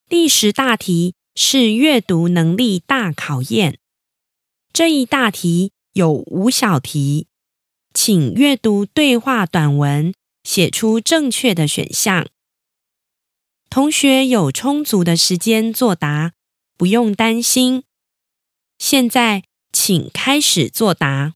第10大题是阅读能力大考验。这一大题有5小题，请阅读对话短文，写出正确的选项。同学有充足的时间作答，不用担心。现在，请开始作答。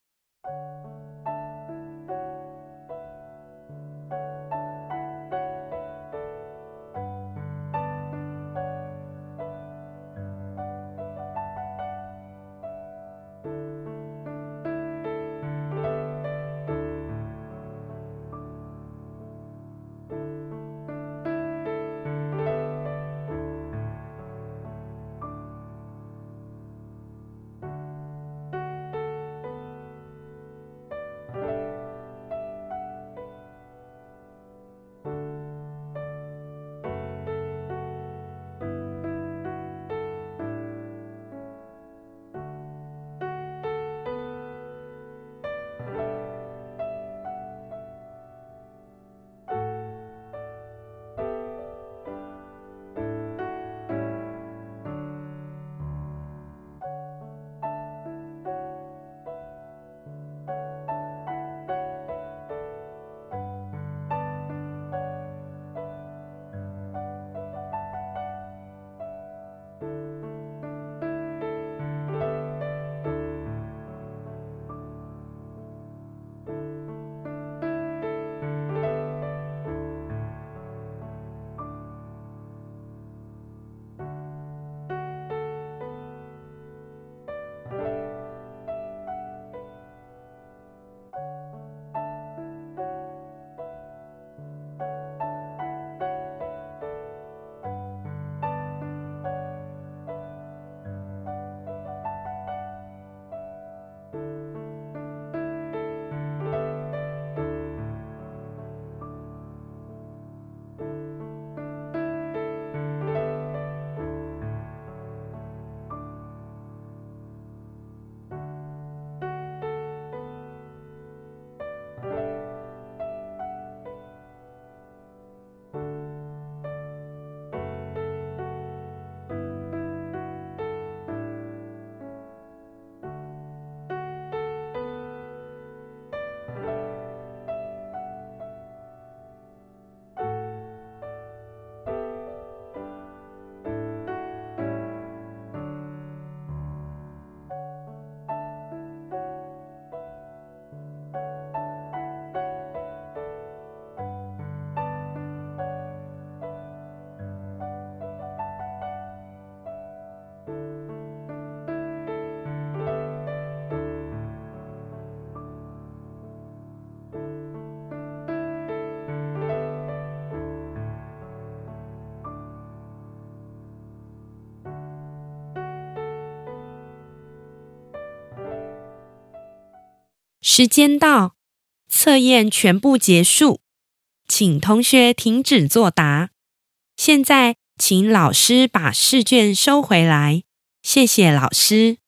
时间到，测验全部结束，请同学停止作答。现在，请老师把试卷收回来，谢谢老师。